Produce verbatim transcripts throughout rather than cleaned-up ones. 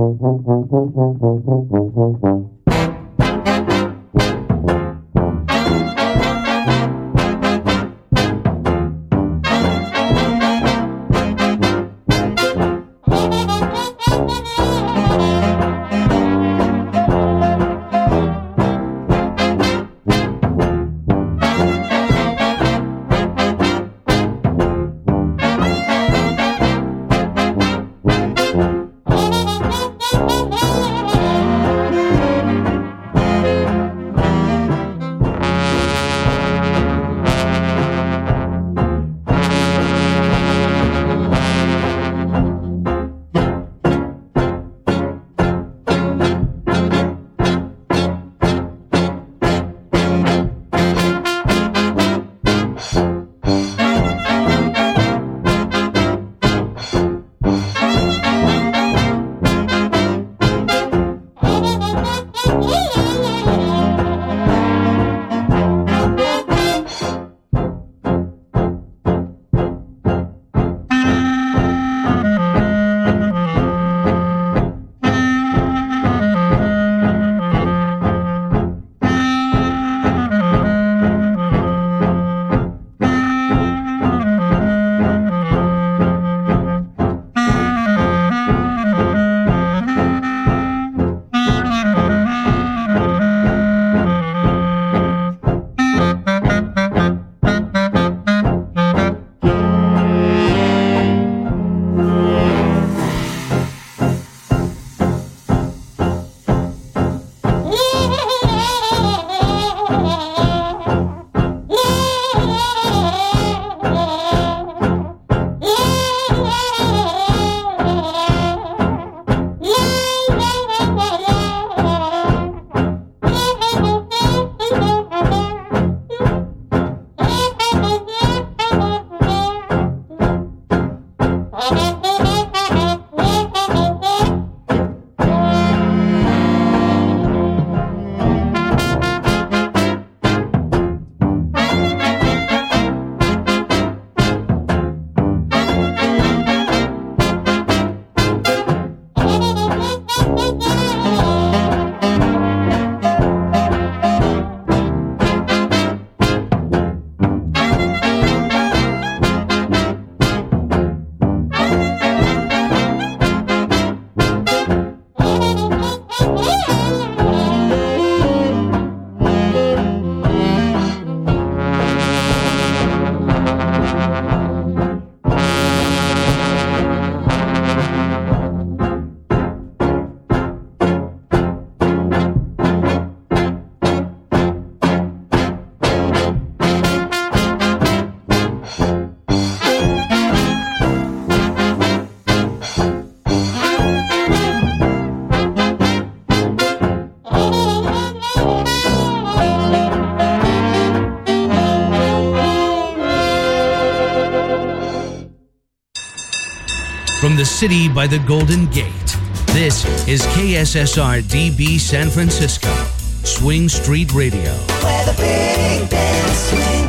From the city by the Golden Gate, this is K S S R D B San Francisco, Swing Street Radio. Where the big bands swing.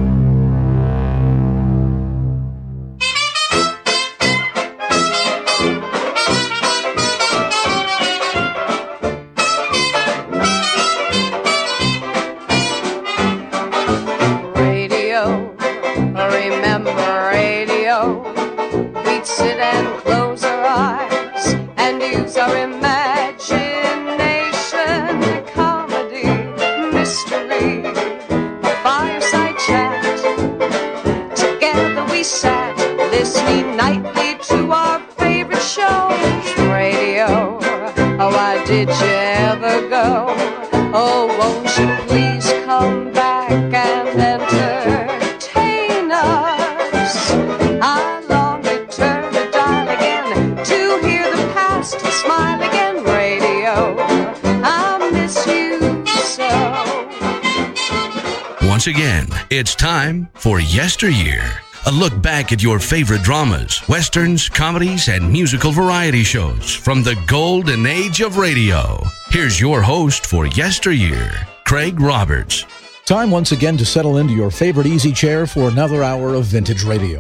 Did you ever go? Oh, won't you please come back and entertain us? I long to turn the dial again to hear the past smile again. Radio, I miss you so. Once again, it's time for Yesteryear. A look back at your favorite dramas, westerns, comedies, and musical variety shows from the golden age of radio. Here's your host for Yesteryear, Craig Roberts. Time once again to settle into your favorite easy chair for another hour of vintage radio.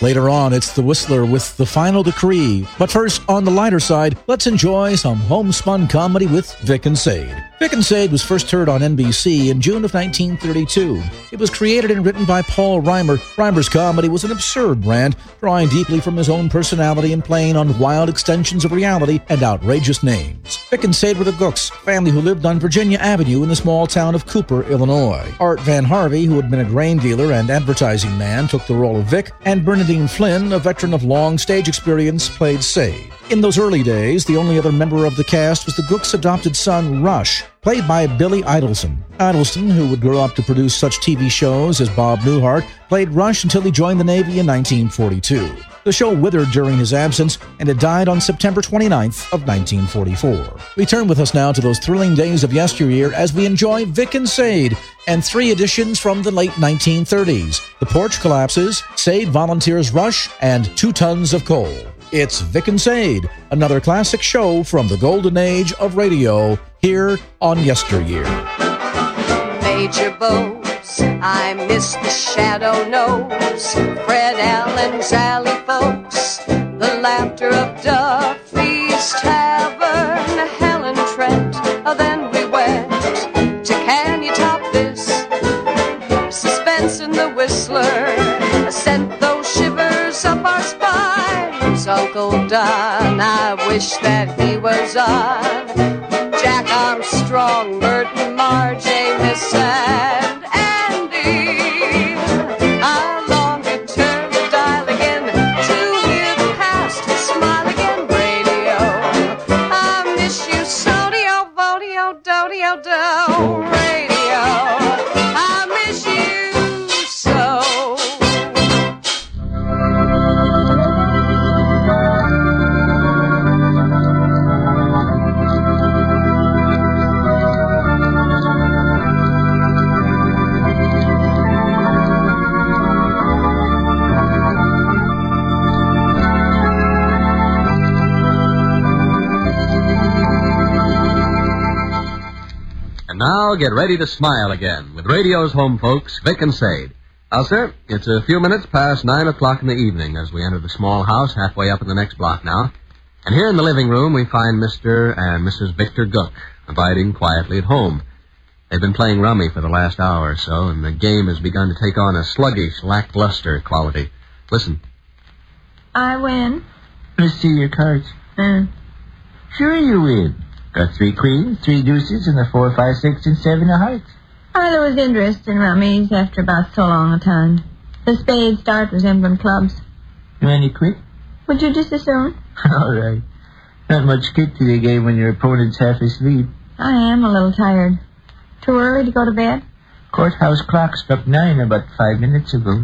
Later on, it's the Whistler with The Final Decree. But first, on the lighter side, let's enjoy some homespun comedy with Vic and Sade. Vic and Sade was first heard on N B C in June of nineteen thirty-two. It was created and written by Paul Reimer. Reimer's comedy was an absurd brand, drawing deeply from his own personality and playing on wild extensions of reality and outrageous names. Vic and Sade were the Gooks, family who lived on Virginia Avenue in the small town of Cooper, Illinois. Art Van Harvey, who had been a grain dealer and advertising man, took the role of Vic, and Bernadine Flynn, a veteran of long stage experience, played Sade. In those early days, the only other member of the cast was the Gooks' adopted son, Rush, played by Billy Idelson. Idelson, who would grow up to produce such T V shows as Bob Newhart, played Rush until he joined the Navy in nineteen forty-two. The show withered during his absence, and it died on September twenty-ninth of nineteen forty-four. Return with us now to those thrilling days of yesteryear as we enjoy Vic and Sade and three editions from the late nineteen thirties. The Porch Collapses, Sade Volunteers Rush, and Two Tons of Coal. It's Vic and Sade, another classic show from the golden age of radio, here on Yesteryear. Major Bose, I miss the Shadow Nose, Fred Allen's Alley folks, the laughter of Duffy's Tavern, Helen Trent. Oh, then we went to Can You Top This? Suspense in the Whistler sent those shivers up our spines. Uncle Don, I wish that he was on. Jack Armstrong, Merton, Marjay, Miss and Andy. I long to turn the dial again to hear the past smile again. Radio, I miss you, Sodio, Vodio, Dodio, Do. Radio, I miss you so. Now get ready to smile again with radio's home folks, Vic and Sade. Now, sir, it's a few minutes past nine o'clock in the evening as we enter the small house halfway up in the next block now. And here in the living room we find Mister and Missus Victor Gook abiding quietly at home. They've been playing rummy for the last hour or so, and the game has begun to take on a sluggish, lackluster quality. Listen. I win. Let's see your cards. Hmm. Sure you win. Got three queens, three deuces, and the four, five, six, and seven of hearts. I lose interest in rummies after about so long a time. The spades start resembling clubs. You want to quit? Would you just as soon? All right. Not much kick to the game when your opponent's half asleep. I am a little tired. Too early to go to bed? Courthouse clock struck nine about five minutes ago.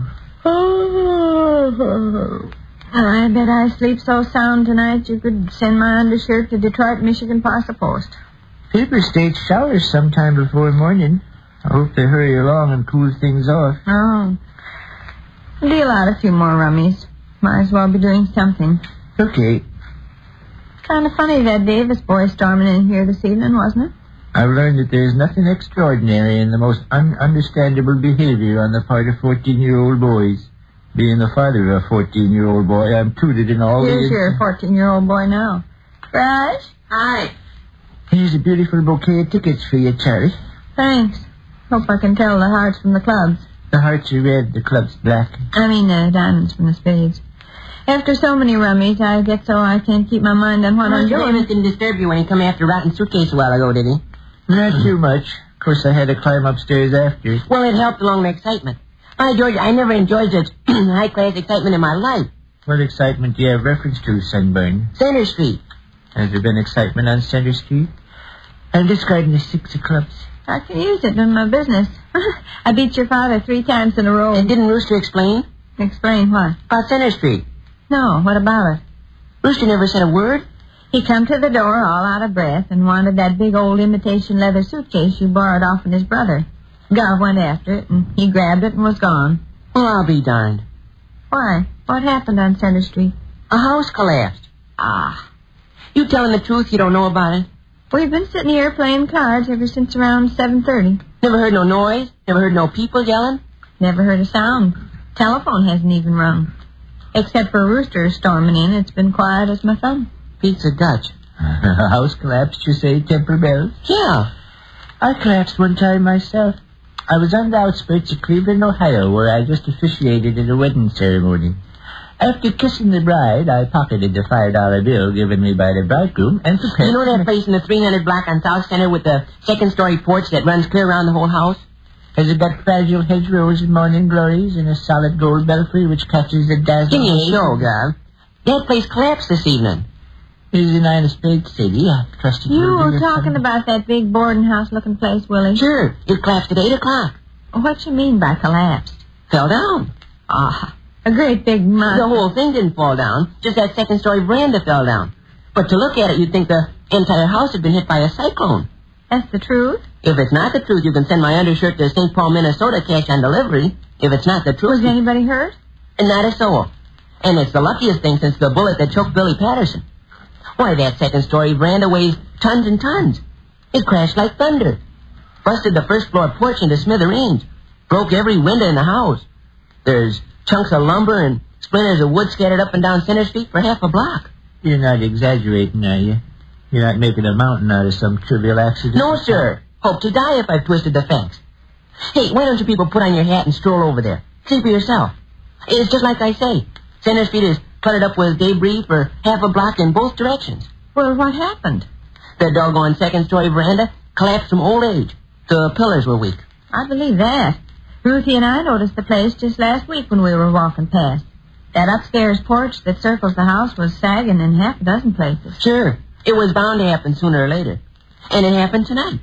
Oh, I bet I sleep so sound tonight you could send my undershirt to Detroit, Michigan Parcel Post. Paper states showers sometime before morning. I hope they hurry along and cool things off. Oh. Deal out a few more rummies. Might as well be doing something. Okay. Kind of funny that Davis boy storming in here this evening, wasn't it? I've learned that there's nothing extraordinary in the most ununderstandable behavior on the part of fourteen-year-old boys. Being the father of a fourteen-year-old boy, I'm tutored in all Here's the... your fourteen-year-old boy now. Raj? Hi. Here's a beautiful bouquet of tickets for you, Charlie. Thanks. Hope I can tell the hearts from the clubs. The hearts are red, the club's black. I mean the diamonds from the spades. After so many rummies, I get so I can't keep my mind on what Well, I'm doing. Davis didn't disturb you when he come after Rotten Suitcase a while ago, did he? Not too much. Of course, I had to climb upstairs after. Well, it helped along the excitement. By George, I never enjoyed such high-class excitement in my life. What excitement do you have reference to, Sunburn? Center Street. Has there been excitement on Center Street? I'm describing the six of clubs. I can use it in my business. I beat your father three times in a row. And didn't Rooster explain? Explain what? About Center Street. No, what about it? Rooster never said a word. He come to the door all out of breath and wanted that big old imitation leather suitcase you borrowed off of his brother. Gov went after it, and he grabbed it and was gone. Well, I'll be darned. Why? What happened on Center Street? A house collapsed. Ah. You telling the truth, you don't know about it? We've been sitting here playing cards ever since around seven thirty. Never heard no noise? Never heard no people yelling? Never heard a sound. Telephone hasn't even rung. Except for roosters storming in, it's been quiet as my thumb. Pizza Dutch. A house collapsed, you say, Temple Bell? Yeah. I collapsed one time myself. I was on the outskirts of Cleveland, Ohio, where I just officiated at a wedding ceremony. After kissing the bride, I pocketed the five dollar bill given me by the bridegroom and prepared... You know that place in the three hundred block on South Center with the second-story porch that runs clear around the whole house? Has it got fragile hedgerows and morning glories and a solid gold belfry which catches the dazzling... Give me a show, Gov. That place collapsed this evening. It is the United States City. I trusted you. You would were bring us talking some- about that big boarding house-looking place, Willie. Sure. It collapsed at eight o'clock. What you mean by collapsed? Fell down. Ah, a great big monster. The whole thing didn't fall down. Just that second-story veranda fell down. But to look at it, you'd think the entire house had been hit by a cyclone. That's the truth? If it's not the truth, you can send my undershirt to Saint Paul, Minnesota, cash on delivery. If it's not the truth... Was anybody hurt? And not a soul. And it's the luckiest thing since the bullet that choked Billy Patterson. Why, that second-story veranda weighs tons and tons. It crashed like thunder. Busted the first-floor porch into smithereens. Broke every window in the house. There's chunks of lumber and splinters of wood scattered up and down Center Street for half a block. You're not exaggerating, are you? You're not making a mountain out of some trivial accident? No, sir. Hope to die if I've twisted the facts. Hey, why don't you people put on your hat and stroll over there? See for yourself. It's just like I say. Center Street is cluttered up with debris for half a block in both directions. Well, what happened? The doggone second-story veranda collapsed from old age. The pillars were weak. I believe that. Ruthie and I noticed the place just last week when we were walking past. That upstairs porch that circles the house was sagging in half a dozen places. Sure. It was bound to happen sooner or later. And it happened tonight.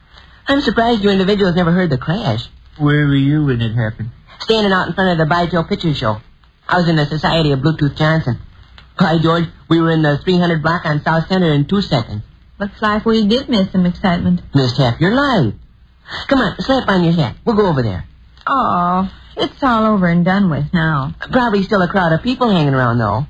I'm surprised you individuals never heard the crash. Where were you when it happened? Standing out in front of the By Joe Picture Show. I was in the Society of Bluetooth Johnson. By George, we were in the three hundred block on South Center in two seconds. Looks like we did miss some excitement. Missed half your life. Come on, slap on your hat. We'll go over there. Oh, it's all over and done with now. Probably still a crowd of people hanging around, though.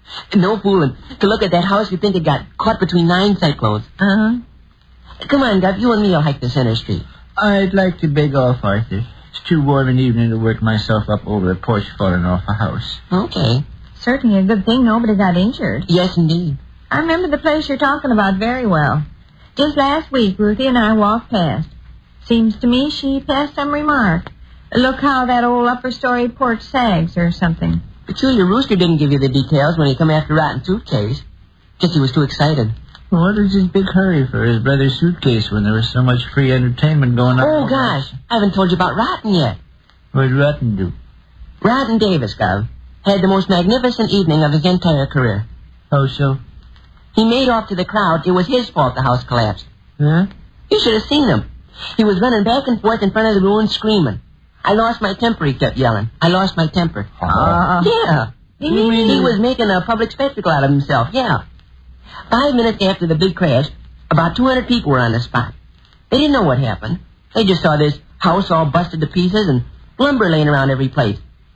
No fooling. To look at that house, you'd think it got caught between nine cyclones. Uh-huh. Come on, Gov. You and me will hike the Center Street. I'd like to beg off, Arthur. It's too warm an evening to work myself up over a porch falling off a house. Okay. Certainly a good thing nobody got injured. Yes, indeed. I remember the place you're talking about very well. Just last week, Ruthie and I walked past. Seems to me she passed some remark. Look how that old upper-story porch sags or something. Peculiar Rooster didn't give you the details when he come after Rotten Suitcase. Just he was too excited. Well, what was his big hurry for his brother's suitcase when there was so much free entertainment going on? Oh, gosh. I haven't told you about Rotten yet. What did Rotten do? Rotten Davis, Gov, had the most magnificent evening of his entire career. How so? He made off to the crowd. It was his fault the house collapsed. Huh? You should have seen him. He was running back and forth in front of the ruins screaming. I lost my temper, he kept yelling. I lost my temper. Uh, Yeah. He was making a public spectacle out of himself, yeah. Five minutes after the big crash, about two hundred people were on the spot. They didn't know what happened. They just saw this house all busted to pieces and lumber laying around every place.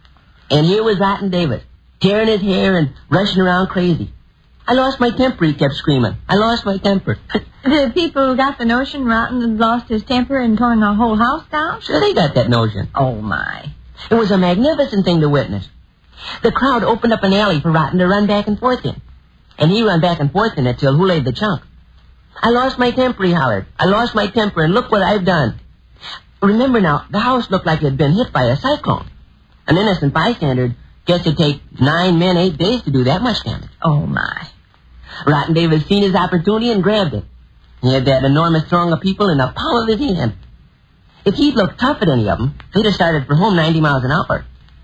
And here was Rotten Davis, tearing his hair and rushing around crazy. I lost my temper, he kept screaming. I lost my temper. The people got the notion Rotten had lost his temper and torn the whole house down? Sure, they got that notion. Oh, my. It was a magnificent thing to witness. The crowd opened up an alley for Rotten to run back and forth in. And he ran back and forth in it till who laid the chunk. I lost my temper, he hollered. I lost my temper, and look what I've done. Remember now, the house looked like it had been hit by a cyclone. An innocent bystander guessed it'd take nine men, eight days to do that much damage. Oh, my. Rotten Davis seen his opportunity and grabbed it. He had that enormous throng of people in the palm of his hand. If he'd looked tough at any of them, he'd have started for home ninety miles an hour.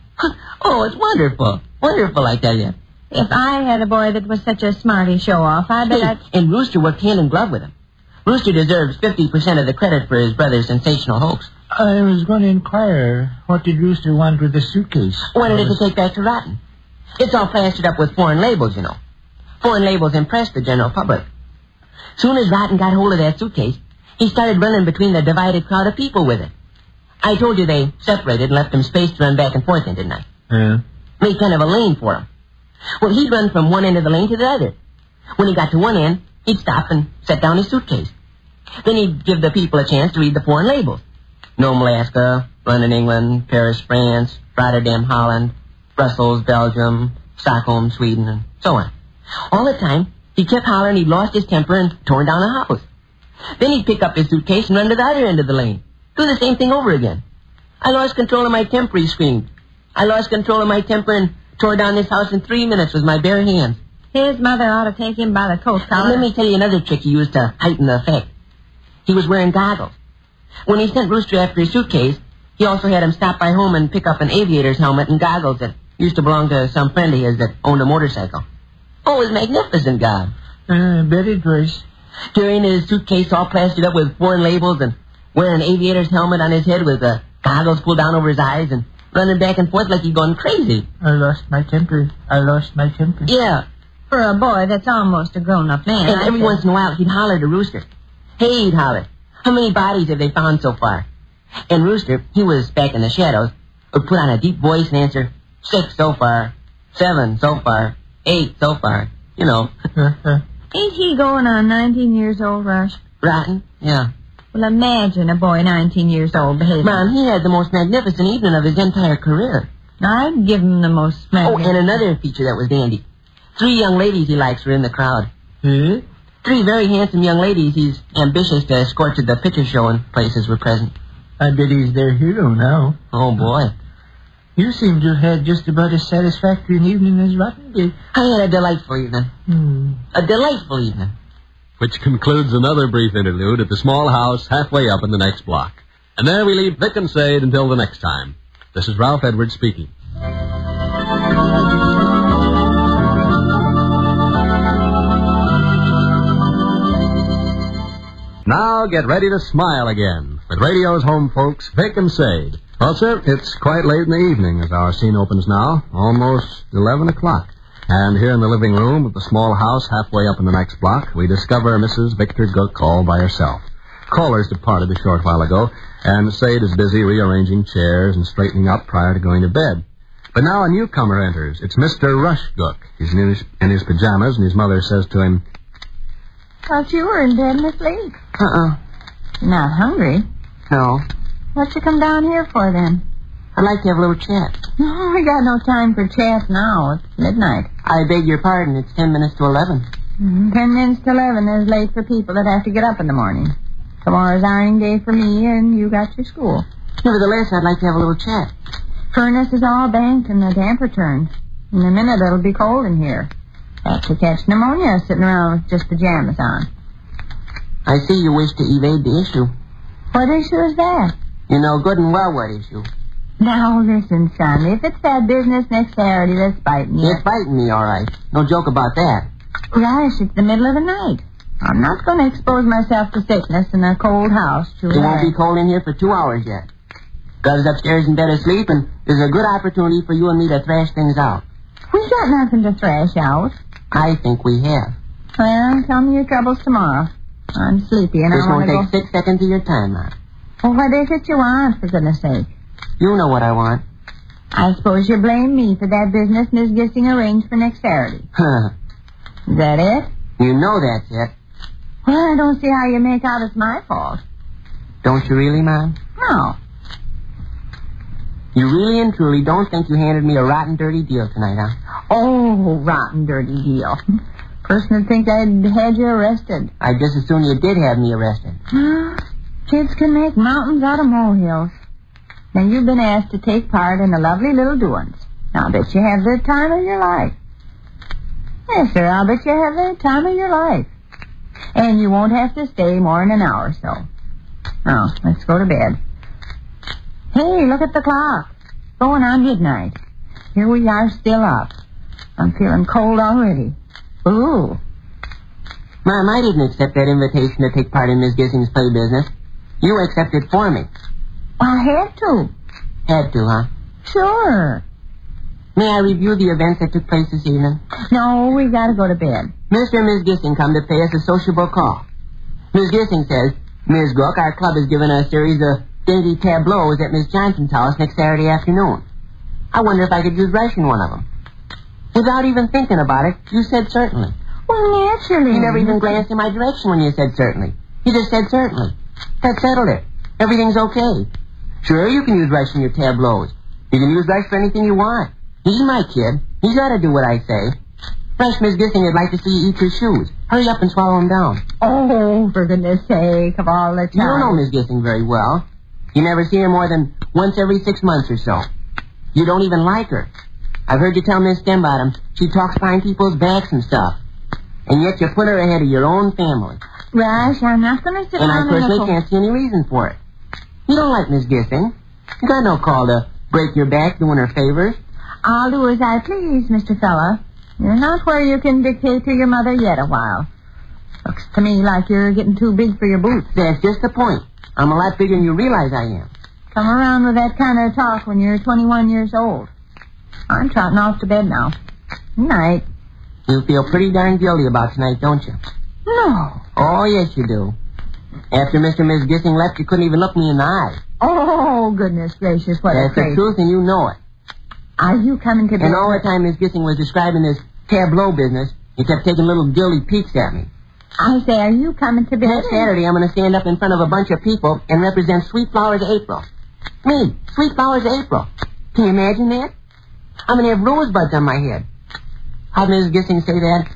Oh, it's wonderful. Wonderful, I tell you. If I had a boy that was such a smarty show-off, I bet Hey, I'd... and Rooster worked hand in glove with him. Rooster deserves fifty percent of the credit for his brother's sensational hoax. I was going to inquire, what did Rooster want with the suitcase? Wanted it to take back to Rotten. It's all plastered up with foreign labels, you know. Foreign labels impressed the general public. Soon as Rotten got hold of that suitcase, he started running between the divided crowd of people with it. I told you they separated and left him space to run back and forth in, didn't I? Yeah. Made kind of a lane for him. Well, he'd run from one end of the lane to the other. When he got to one end, he'd stop and set down his suitcase. Then he'd give the people a chance to read the foreign labels. Nome, Alaska, London, England, Paris, France, Rotterdam, Holland, Brussels, Belgium, Stockholm, Sweden, and so on. All the time, he kept hollering he'd lost his temper and torn down a house. Then he'd pick up his suitcase and run to the other end of the lane. Do the same thing over again. I lost control of my temper, he screamed. I lost control of my temper and tore down this house in three minutes with my bare hands. His mother ought to take him by the coat collar. Let me tell you another trick he used to heighten the effect. He was wearing goggles. When he sent Rooster after his suitcase, he also had him stop by home and pick up an aviator's helmet and goggles that used to belong to some friend of his that owned a motorcycle. Oh, it was magnificent, God. Uh, I bet it was. Carrying his suitcase all plastered up with foreign labels and wearing an aviator's helmet on his head with the goggles pulled down over his eyes and running back and forth like he'd gone crazy. I lost my temper. I lost my temper. Yeah. For a boy that's almost a grown-up man. And I every think. once in a while, he'd holler to Rooster. Hey, he'd holler. How many bodies have they found so far? And Rooster, he was back in the shadows, would put on a deep voice and answer, six so far, seven so far, eight so far. You know. Ain't he going on nineteen years old, Rush? Rotten? Yeah. Well, imagine a boy nineteen years old behaving. Mom, he had the most magnificent evening of his entire career. I'd give him the most Oh, magnificent. and another feature that was dandy. Three young ladies he likes were in the crowd. Huh? Three very handsome young ladies he's ambitious to escort to the picture show and places were present. I bet he's their hero now. Oh, boy. You seem to have had just about as satisfactory an evening as Rotten did. I had a delightful evening. Hmm. A delightful evening. Which concludes another brief interlude at the small house halfway up in the next block. And there we leave Vic and Sade until the next time. This is Ralph Edwards speaking. Now get ready to smile again with radio's home folks, Vic and Sade. Well, sir, it's quite late in the evening as our scene opens now, almost eleven o'clock. And here in the living room of the small house halfway up in the next block, we discover Missus Victor Gook all by herself. Callers departed a short while ago, and Sade is busy rearranging chairs and straightening up prior to going to bed. But now a newcomer enters. It's Mister Rush Gook. He's in his, in his pajamas, and his mother says to him, Thought you were in bed and asleep. Uh-uh. Not hungry. No. What you come down here for, then? I'd like to have a little chat. No, we got no time for chat now. It's midnight. I beg your pardon. It's ten minutes to eleven. Mm, Ten minutes to eleven is late for people that have to get up in the morning. Tomorrow's ironing day for me, and you got your school. Nevertheless, I'd like to have a little chat. Furnace is all banked and the damper turned. In a minute, it'll be cold in here. Have to catch pneumonia sitting around with just pajamas on. I see you wish to evade the issue. What issue is that? You know good and well what issue. Now, listen, son. If it's that business next Saturday that's biting you... It's biting me, all right. No joke about that. Gosh, it's the middle of the night. I'm not going to expose myself to sickness in a cold house. Too It won't be cold in here for two hours yet. Gus upstairs in bed asleep, and there's a good opportunity for you and me to thrash things out. We got nothing to thrash out. I think we have. Well, tell me your troubles tomorrow. I'm sleepy and This I want won't to go... take six seconds of your time, Ma. Well, what is it you want, for goodness sake? You know what I want. I suppose you blame me for that business Miss Gissing arranged for next Saturday. Huh. Is that it? You know that's it. Well, I don't see how you make out it's my fault. Don't you really, Mom? No. You really and truly don't think you handed me a rotten, dirty deal tonight, huh? Oh, rotten, dirty deal. Person would think I'd had you arrested. I'd just as soon you did have me arrested. Kids can make mountains out of molehills. Now, you've been asked to take part in the lovely little doings. Now, I bet you have the time of your life. Yes, sir, I'll bet you have the time of your life. And you won't have to stay more than an hour or so. Now, let's go to bed. Hey, look at the clock. Going on midnight. Here we are still up. I'm feeling cold already. Ooh. Mom, I didn't accept that invitation to take part in Miss Gissing's play business. You accepted for me. I had to. Had to, huh? Sure. May I review the events that took place this evening? No, we gotta go to bed. Mister and Miss Gissing come to pay us a sociable call. Miss Gissing says, Miss Gook, our club has given us a series of dainty tableaux at Miss Johnson's house next Saturday afternoon. I wonder if I could use Rush in one of them. Without even thinking about it, you said certainly. Well, naturally. You never even glanced in my direction when you said certainly. You just said certainly. That settled it. Everything's okay. Sure, you can use Rush in your tableaux. You can use Rush for anything you want. He's my kid. He's got to do what I say. Fresh Miss Gissing would like to see you eat your shoes. Hurry up and swallow them down. Oh, for goodness sake, of all the time. You don't know Miss Gissing very well. You never see her more than once every six months or so. You don't even like her. I've heard you tell Miss Stembottom she talks behind people's backs and stuff. And yet you put her ahead of your own family. Rush, I'm not going to sit And down I personally and... can't see any reason for it. You don't like Miss Gissing. You got no call to break your back doing her favors. I'll do as I please, Mister Fella. You're not where you can dictate to your mother yet a while. Looks to me like you're getting too big for your boots. That's just the point. I'm a lot bigger than you realize I am. Come around with that kind of talk when you're twenty-one years old. I'm trotting off to bed now. Good night. You feel pretty darn guilty about tonight, don't you? No. Oh, yes, you do. After Mister and Miss Gissing left, you couldn't even look me in the eye. Oh, goodness gracious, what That's a crazy. the truth, and you know it. Are you coming to bed? And all the time Miss Gissing was describing this tableau business, you kept taking little guilty peeks at me. I say, are you coming to bed? Next Saturday, I'm going to stand up in front of a bunch of people and represent Sweet Flowers April. Me, Sweet Flowers April. Can you imagine that? I'm going to have rosebuds on my head. How'd Missus Gissing say that?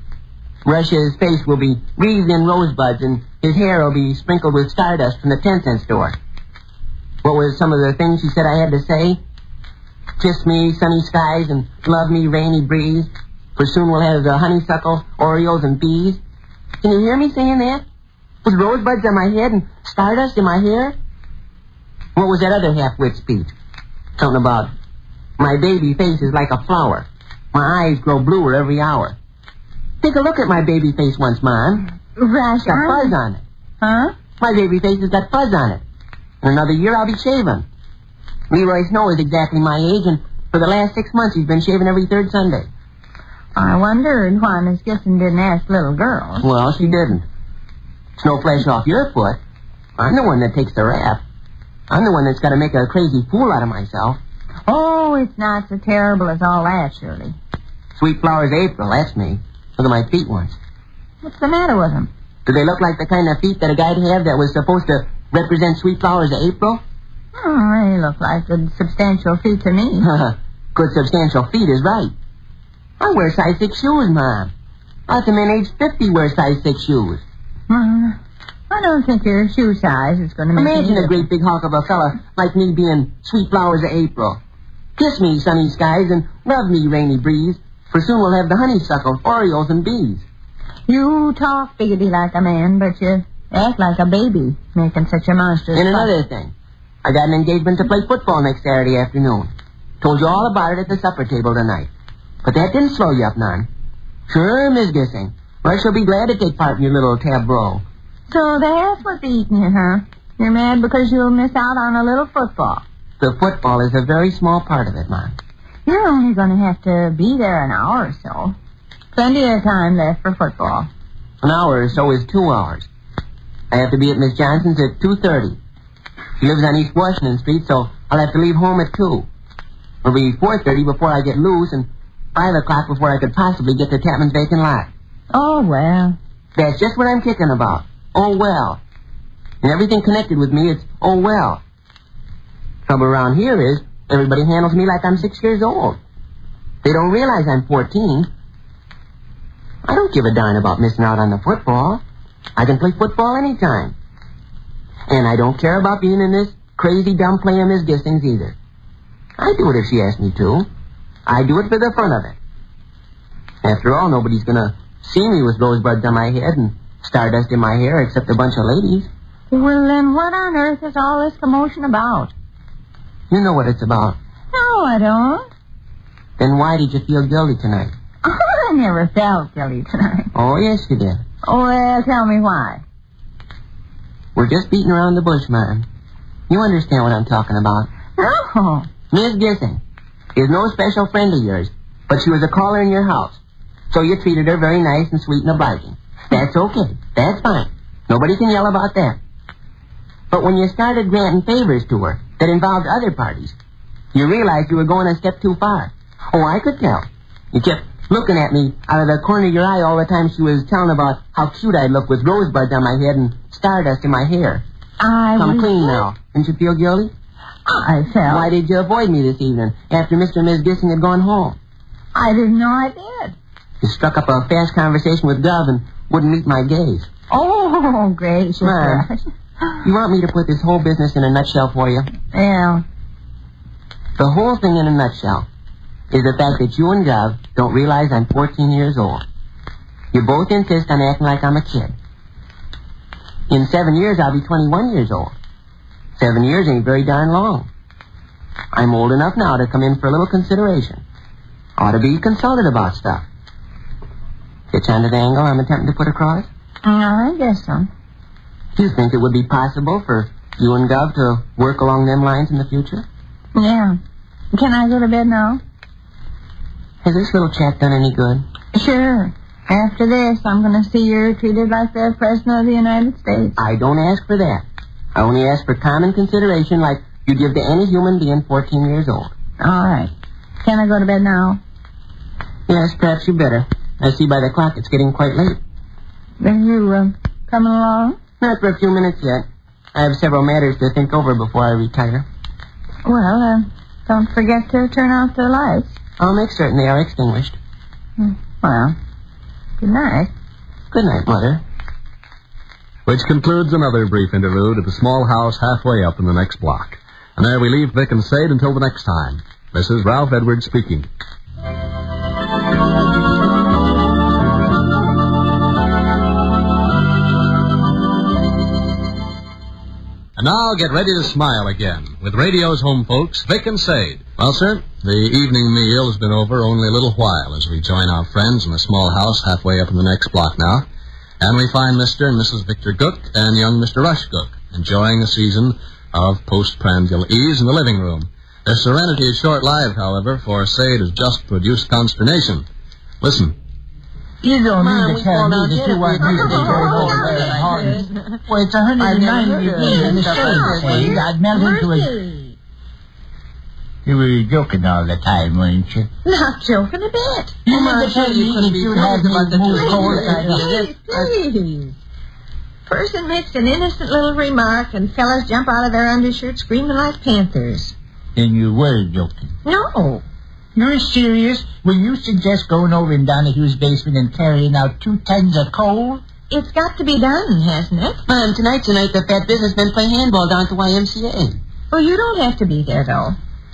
Rush's face will be wreathed in rosebuds and his hair will be sprinkled with stardust from the ten-cent store. What was some of the things she said I had to say? Kiss me, sunny skies, and love me, rainy breeze. For soon we'll have the honeysuckle, Oreos, and bees. Can you hear me saying that? With rosebuds on my head and stardust in my hair? What was that other half-wit speech? Something about my baby face is like a flower. My eyes grow bluer every hour. Take a look at my baby face once, Mom. Rush, It's got fuzz on it. Huh? My baby face has got fuzz on it. In another year, I'll be shaven. Leroy Snow is exactly my age, and for the last six months, he's been shaving every third Sunday. I wondered why Miss Gissing didn't ask little girls. Well, she didn't. It's no flesh off your foot. I'm the one that takes the rap. I'm the one that's got to make a crazy fool out of myself. Oh, it's not so terrible as all that, Shirley. Sweet Flowers April, that's me. Look at my feet once. What's the matter with them? Do they look like the kind of feet that a guy'd have that was supposed to represent Sweet Flowers April? Oh, they look like good substantial feet to me. Good substantial feet is right. I wear size six shoes, Mom. Lots of men age fifty wear size six shoes. Uh, I don't think your shoe size is going to make Imagine any a great big hunk of a fella like me being Sweet Flowers of April. Kiss me, sunny skies, and love me, rainy breeze. For soon we'll have the honeysuckle, Oreos, and bees. You talk biggity like a man, but you act like a baby, making such a monstrous And fuss. another thing. I got an engagement to play football next Saturday afternoon. Told you all about it at the supper table tonight. But that didn't slow you up none. Sure, Miss Gissing. Rush will be glad to take part in your little tableau. So that's what's eating you, huh? You're mad because you'll miss out on a little football. The football is a very small part of it, Mom. You're only going to have to be there an hour or so. Plenty of time left for football. An hour or so is two hours. I have to be at Miss Johnson's at two thirty. She lives on East Washington Street, so I'll have to leave home at two. It'll be four thirty before I get loose, and five o'clock before I could possibly get to Tapman's vacant lot. Oh, well. That's just what I'm kicking about. Oh, well. And everything connected with me, it's oh, well. Trouble around here is everybody handles me like I'm six years old. They don't realize I'm fourteen. I don't give a darn about missing out on the football. I can play football anytime. And I don't care about being in this crazy dumb play of Miss Gissing's either. I'd do it if she asked me to. I do it for the fun of it. After all, nobody's going to see me with rosebuds on my head and stardust in my hair except a bunch of ladies. Well, then what on earth is all this commotion about? You know what it's about. No, I don't. Then why did you feel guilty tonight? I never felt guilty tonight. Oh, yes, you did. Oh, well, tell me why. We're just beating around the bush, man. You understand what I'm talking about. No. Miss Gissing is no special friend of yours, but she was a caller in your house. So you treated her very nice and sweet and obliging. That's okay. That's fine. Nobody can yell about that. But when you started granting favors to her that involved other parties, you realized you were going a step too far. Oh, I could tell. You kept looking at me out of the corner of your eye all the time she was telling about how cute I'd look with rosebuds on my head and stardust in my hair. I Come was... clean now. Didn't you feel guilty? I felt... Why did you avoid me this evening after Mister and Miss Gissing had gone home? I didn't know I did. You struck up a fast conversation with Gov and wouldn't meet my gaze. Oh, gracious. Mom, Rush. you want me to put this whole business in a nutshell for you? Yeah. The whole thing in a nutshell is the fact that you and Gov don't realize I'm fourteen years old. You both insist on acting like I'm a kid. In seven years, I'll be twenty-one years old. Seven years ain't very darn long. I'm old enough now to come in for a little consideration. Ought to be consulted about stuff. It's under the angle I'm attempting to put across? I guess so. Do you think it would be possible for you and Gov to work along them lines in the future? Yeah. Can I go to bed now? Has this little chat done any good? Sure. After this, I'm going to see you're treated like the President of the United States. I don't ask for that. I only ask for common consideration like you give to any human being fourteen years old. All right. Can I go to bed now? Yes, perhaps you better. I see by the clock it's getting quite late. Then you, uh, coming along? Not for a few minutes yet. I have several matters to think over before I retire. Well, uh, don't forget to turn out the lights. I'll make certain they are extinguished. Well, good night. Good night, Mother. Which concludes another brief interlude at the small house halfway up in the next block. And there we leave Vic and Sade until the next time. This is Ralph Edwards speaking. And now get ready to smile again with radio's home folks, Vic and Sade. Well, sir, the evening meal has been over only a little while as we join our friends in the small house halfway up in the next block now. And we find Mister and Missus Victor Gook and young Mister Rush Gook enjoying a season of postprandial ease in the living room. Their serenity is short-lived, however, for Sade has just produced consternation. Listen. You don't Mom, need we to tell fall me down that dead you if want we me to don't be go very home hard like and hard. this. Well, it's one hundred ninety degrees in the shade, Sade. I'd melt into it. You were joking all the time, weren't you? Not joking a bit. You Mom, never told you me couldn't that be you'd friends have me about the move two forward ladies. like Please, please. Person makes an innocent little remark, and fellas jump out of their undershirts screaming like panthers. Then you were joking. No. You're serious when you suggest going over in Donahue's basement and carrying out two tons of coal? It's got to be done, hasn't it? Mom, tonight's the night the fat businessmen play handball down at the Y M C A. Well, you don't have to be there, though.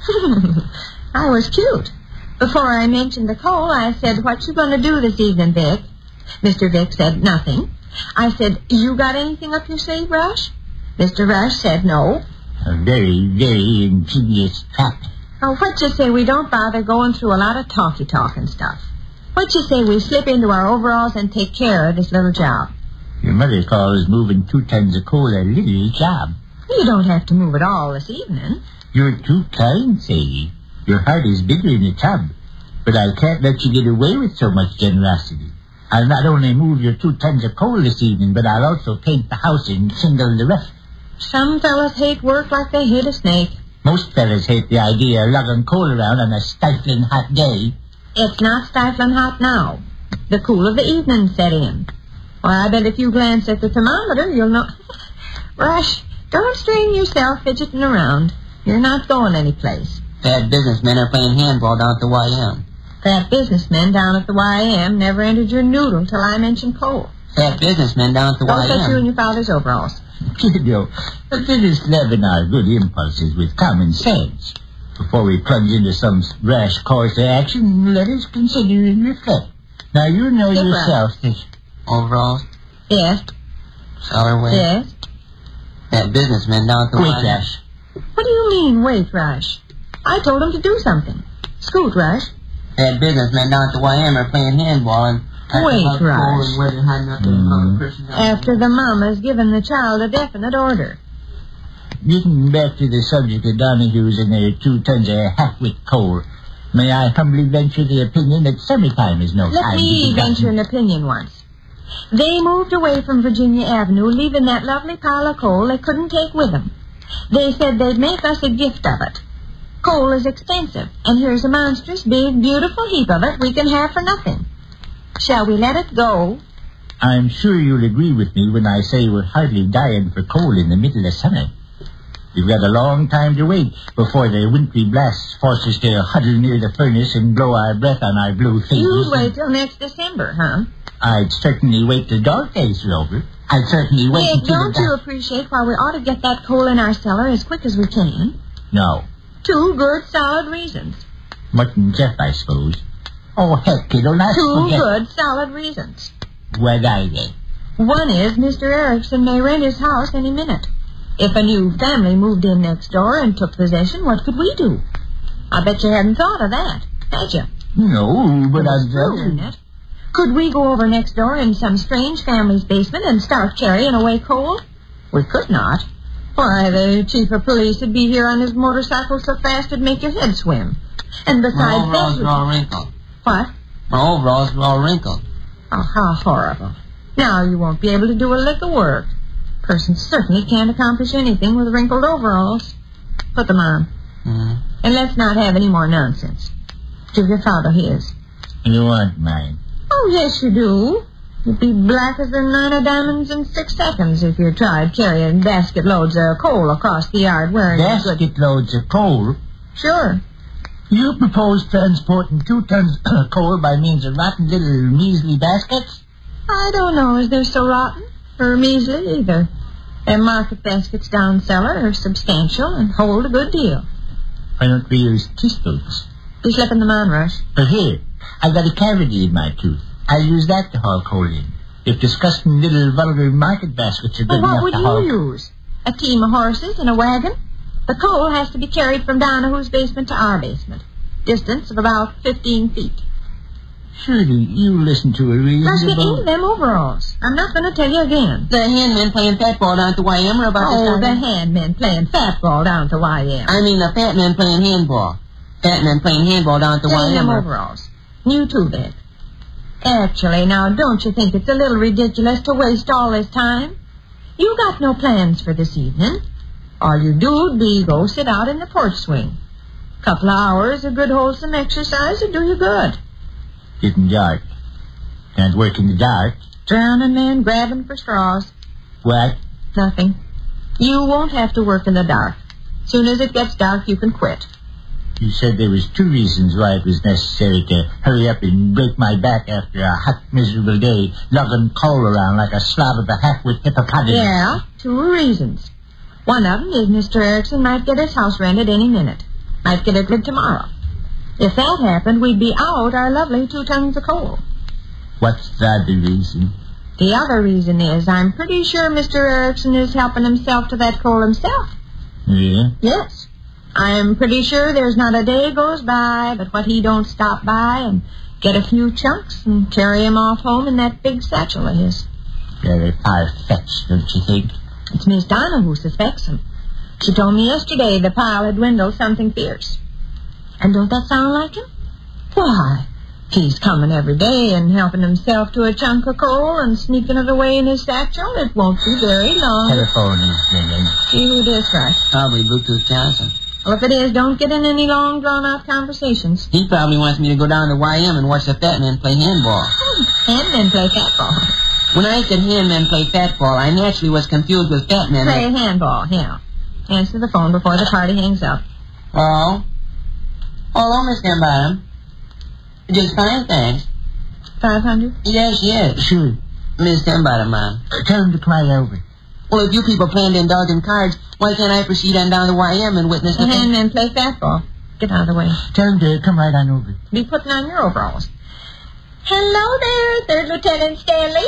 I was cute. Before I mentioned the coal, I said, what you going to do this evening, Vic? Mister Vic said, nothing. I said, you got anything up your sleeve, Rush? Mister Rush said, no. A very, very ingenious trap. Oh, what you say we don't bother going through a lot of talky-talk and stuff? What you say we slip into our overalls and take care of this little job? Your mother calls moving two tons of coal a little job. You don't have to move it all this evening. You're too kind, Sadie. Your heart is bigger in the tub. But I can't let you get away with so much generosity. I'll not only move your two tons of coal this evening, but I'll also paint the house and shingle the roof. Some fellas hate work like they hate a snake. Most fellas hate the idea of lugging coal around on a stifling hot day. It's not stifling hot now. The cool of the evening set in. Why, I bet if you glance at the thermometer, you'll know... Rush, don't strain yourself fidgeting around. You're not going anyplace. Fat businessmen are playing handball down at the Y M. Fat businessmen down at the Y M never entered your noodle till I mentioned coal. Fat businessmen down at the Don't Y M. touch you in your father's overalls. Kiddo, let us leaven our good impulses with common sense. Before we plunge into some rash course of action, let us consider and reflect. Now, you know Sit yourself that... Overalls, Yes, cellar way. yes. Fat businessmen down at the Wait, Y M. Rush. What do you mean, wait, Rush? I told him to do something. Scoot, Rush. Fat businessmen down at the Y M are playing handball and... Wait, about Rush. coal and where they're hiding up Mm. another person down After the mama's given the child a definite order. Getting back to the subject of Donahue's and their two tons of half-wit coal, may I humbly venture the opinion that summertime is no Let time me to be venture an opinion once. They moved away from Virginia Avenue, leaving that lovely pile of coal they couldn't take with them. They said they'd make us a gift of it. Coal is expensive, and here's a monstrous, big, beautiful heap of it we can have for nothing. Shall we let it go? I'm sure you'll agree with me when I say we're hardly dying for coal in the middle of summer. We've got a long time to wait before the wintry blasts force us to huddle near the furnace and blow our breath on our blue faces. You'd wait till next December, huh? I'd certainly wait till dog days are over. I'd certainly wait Nick, until... don't the... you appreciate why we ought to get that coal in our cellar as quick as we can? No. Two good, solid reasons. Mutt and Jeff, I suppose. Oh, heck, it'll not Two forget... good, solid reasons. What are they? One is Mister Erickson may rent his house any minute. If a new family moved in next door and took possession, what could we do? I bet you hadn't thought of that, had you? No, but It's I'd true, isn't it? Could we go over next door in some strange family's basement and start carrying away coal? We could not. Why, the chief of police would be here on his motorcycle so fast it'd make your head swim. And My besides overalls that... are all wrinkled. What? My overalls are all wrinkled. Oh, how horrible. Now you won't be able to do a lick of work. Person certainly can't accomplish anything with wrinkled overalls. Put them on. Mm. And let's not have any more nonsense. Give your father his. You want mine? Oh, yes, you do. You'd be black as the nine of diamonds in six seconds if you tried carrying basket loads of coal across the yard wearing a good... Basket loads of coal? Sure. You propose transporting two tons of coal by means of rotten little measly baskets? I don't know as they're so rotten or measly either. Their market baskets down cellar are substantial and hold a good deal. Why don't we use teaspoons? Be slipping them on, Rush. But here, I've got a cavity in my tooth. I'll use that to haul coal in. If disgusting little vulgar market baskets are good Well, what enough would to you haul... use? A team of horses and a wagon? The coal has to be carried from Donahue's basement to our basement. Distance of about fifteen feet. Surely you listen to a Let's get reasonable... into them overalls. I'm not going to tell you again. The handmen playing fat ball down at the Y M are about to Oh, start. the handmen playing fat ball down at the Y M. I mean the fat men playing handball. Fat men playing handball down at the Tell Y M. them are- overalls. You too, then. Actually, now, don't you think it's a little ridiculous to waste all this time? You got no plans for this evening. All you do'd be go sit out in the porch swing. Couple of hours of good wholesome exercise would do you good. Getting dark. Can't work in the dark. Drowning men grabbing for straws. What? Nothing. You won't have to work in the dark. Soon as it gets dark, you can quit. You said there was two reasons why it was necessary to hurry up and break my back after a hot, miserable day, lugging coal around like a slob of a half-wit hippopotamus. Yeah, two reasons. One of them is Mister Erickson might get his house rented any minute. Might get it good tomorrow. If that happened, we'd be out our lovely two tons of coal. What's the other reason? The other reason is I'm pretty sure Mister Erickson is helping himself to that coal himself. Yeah? Yes. I'm pretty sure there's not a day goes by but what he don't stop by and get a few chunks and carry 'em off home in that big satchel of his. Very far-fetched, don't you think? It's Miss Donna who suspects him. She told me yesterday the pile had dwindled something fierce. And don't that sound like him? Why, he's coming every day and helping himself to a chunk of coal and sneaking it away in his satchel. It won't be very long. Telephone is ringing. See who it is, Rush. Probably Bluetooth Johnson. Well, if it is, don't get in any long, drawn-out conversations. He probably wants me to go down to Y M and watch the fat men play handball. And then play fatball. When I said handmen play fat ball, I naturally was confused with fat men. Play handball, yeah. Answer the phone before the party hangs up. Hello? Hello, Miss Denbottom. Just fine, thanks. Five hundred? Yes, yes. Sure. Miss Denbottom, ma'am. Tell him to come right over. Well, if you people plan to indulge in cards, why can't I proceed on down to Y M and witness the The thing? handmen play fatball. Get out of the way. Tell him to come right on over. Be putting on your overalls. Hello there, Third Lieutenant Stanley.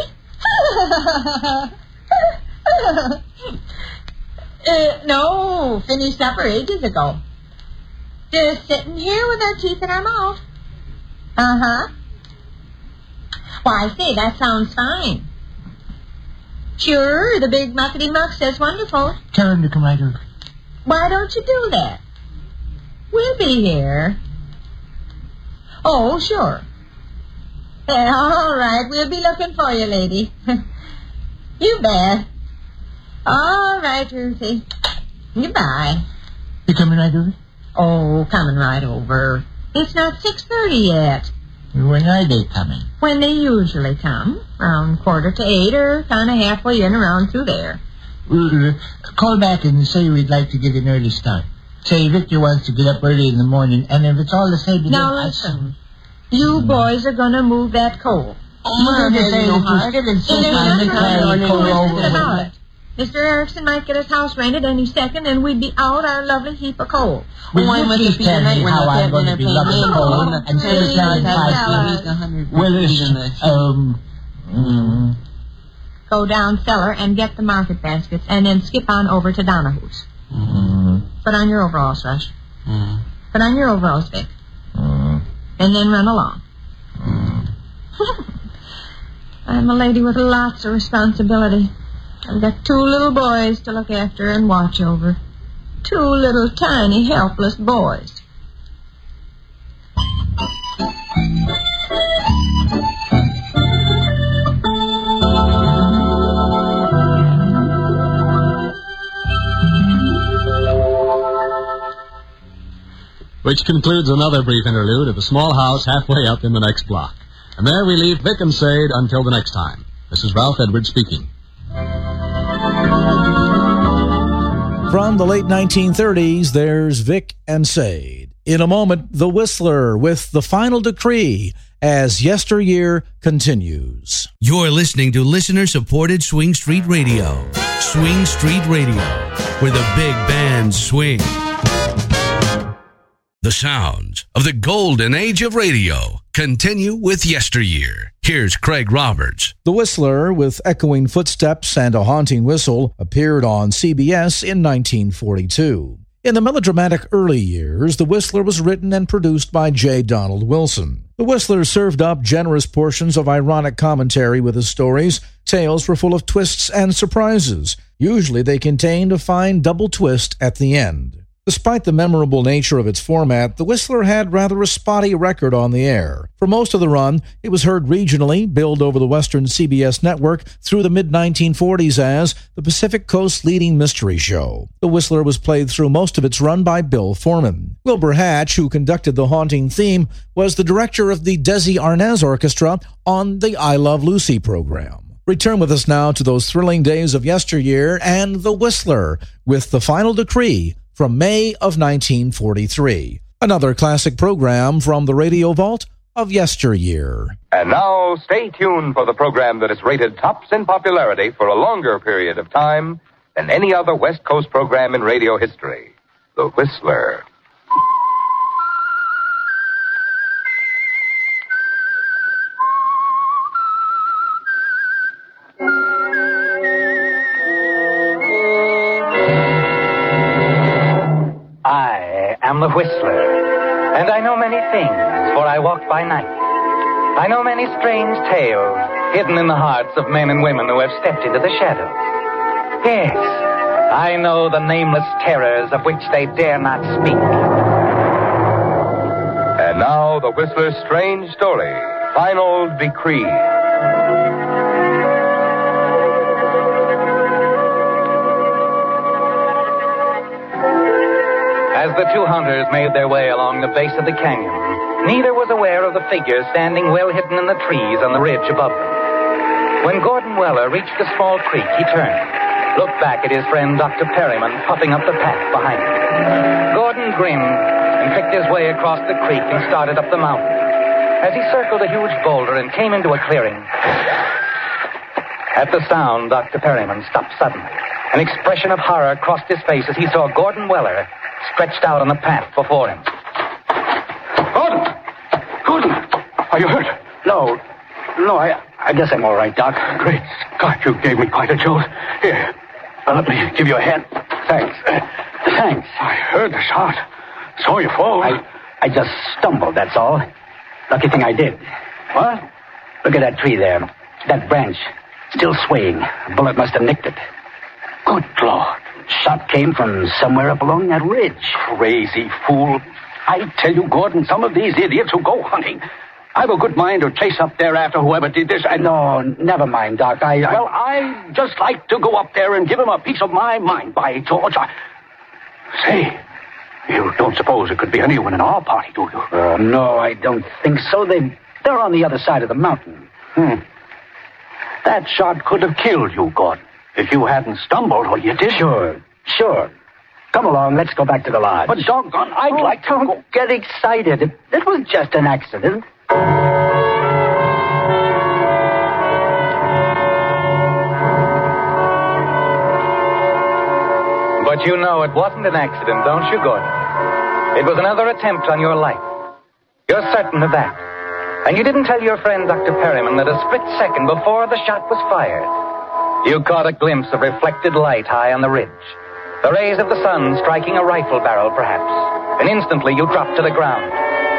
uh, no, finished supper ages ago. Just sitting here with our teeth in our mouth. Uh-huh. Why, say, that sounds fine. Sure, the big muckety muck says wonderful. Tell him to come right over. Why don't you do that? We'll be here. Oh, sure. Yeah, all right, we'll be looking for you, lady. You bet. All right, Ruthie. Goodbye. You coming right over? Oh, coming right over. It's not six thirty yet. When are they coming? When they usually come, around quarter to eight or kind of halfway in around through there. Uh, call back and say we'd like to get an early start. Say Victor wants to get up early in the morning, and if it's all the same to Now him, listen, you boys are going to move that coal. Mother just say that you're still insisting on me carrying the coal over. Mister Erickson might get his house rented any second, and we'd be out our lovely heap of coal. Will Why you must please it be tell the night me when how the I'm captain going to are be paying loving in coal on the and still Please, carrying tell five us. feet? Well, it's, um, mm, Go down cellar and get the market baskets, and then skip on over to Donahue's. mm, Put on your overalls, Rush. Mm. Put on your overalls, Vic. mm, And then run along. mm. I'm a lady with lots of responsibility. I've got two little boys to look after and watch over. Two little tiny helpless boys. Which concludes another brief interlude of a small house halfway up in the next block. And there we leave Vic and Sade until the next time. This is Ralph Edwards speaking. From the late nineteen thirties, there's Vic and Sade. In a moment, The Whistler with The Final Decree as Yesteryear continues. You're listening to listener-supported Swing Street Radio. Swing Street Radio, where the big bands swing. The sounds of the golden age of radio continue with Yesteryear. Here's Craig Roberts. The Whistler, with echoing footsteps and a haunting whistle, appeared on C B S in nineteen forty-two. In the melodramatic early years, The Whistler was written and produced by J. Donald Wilson. The Whistler served up generous portions of ironic commentary with his stories. Tales were full of twists and surprises. Usually they contained a fine double twist at the end. Despite the memorable nature of its format, The Whistler had rather a spotty record on the air. For most of the run, it was heard regionally, billed over the Western C B S network through the mid nineteen forties as the Pacific Coast's leading mystery show. The Whistler was played through most of its run by Bill Foreman. Wilbur Hatch, who conducted the haunting theme, was the director of the Desi Arnaz Orchestra on the I Love Lucy program. Return with us now to those thrilling days of yesteryear and The Whistler with The Final Decree from May of nineteen forty-three. Another classic program from the Radio Vault of yesteryear. And now, stay tuned for the program that is rated tops in popularity for a longer period of time than any other West Coast program in radio history, The Whistler. I am the Whistler, and I know many things, for I walk by night. I know many strange tales hidden in the hearts of men and women who have stepped into the shadows. Yes, I know the nameless terrors of which they dare not speak. And now, The Whistler's strange story, Final Decree. As the two hunters made their way along the base of the canyon, neither was aware of the figure standing well hidden in the trees on the ridge above them. When Gordon Weller reached the small creek, he turned, looked back at his friend Doctor Perryman puffing up the path behind him. Gordon grinned and picked his way across the creek and started up the mountain. As he circled a huge boulder and came into a clearing, at the sound, Doctor Perryman stopped suddenly. An expression of horror crossed his face as he saw Gordon Weller stretched out on the path before him. Gordon! Gordon! Are you hurt? No. No, I I guess I'm all right, Doc. Great Scott, you gave me quite a jolt. Here, uh, let me give you a hand. Thanks. Uh, thanks. I heard the shot. Saw you fall. I, I just stumbled, that's all. Lucky thing I did. What? Look at that tree there. That branch. Still swaying. A bullet must have nicked it. Good Lord. Shot came from somewhere up along that ridge. Crazy fool. I tell you, Gordon, some of these idiots who go hunting, I've a good mind to chase up there after whoever did this. And no, never mind, Doc. I, I... Well, I just like to go up there and give him a piece of my mind, by George. I... Say, you don't suppose it could be anyone in our party, do you? Uh, no, I don't think so. They, they're on the other side of the mountain. Hmm. That shot could have killed you, Gordon. if you hadn't stumbled, well, you did. Sure, sure. Come along, let's go back to the lodge. But doggone, I'd oh, like to don't go. get excited. It, it was just an accident. But you know it wasn't an accident, don't you, Gordon? It was another attempt on your life. You're certain of that. And you didn't tell your friend, Doctor Perryman, that a split second before the shot was fired, you caught a glimpse of reflected light high on the ridge. The rays of the sun striking a rifle barrel, perhaps. And instantly you dropped to the ground.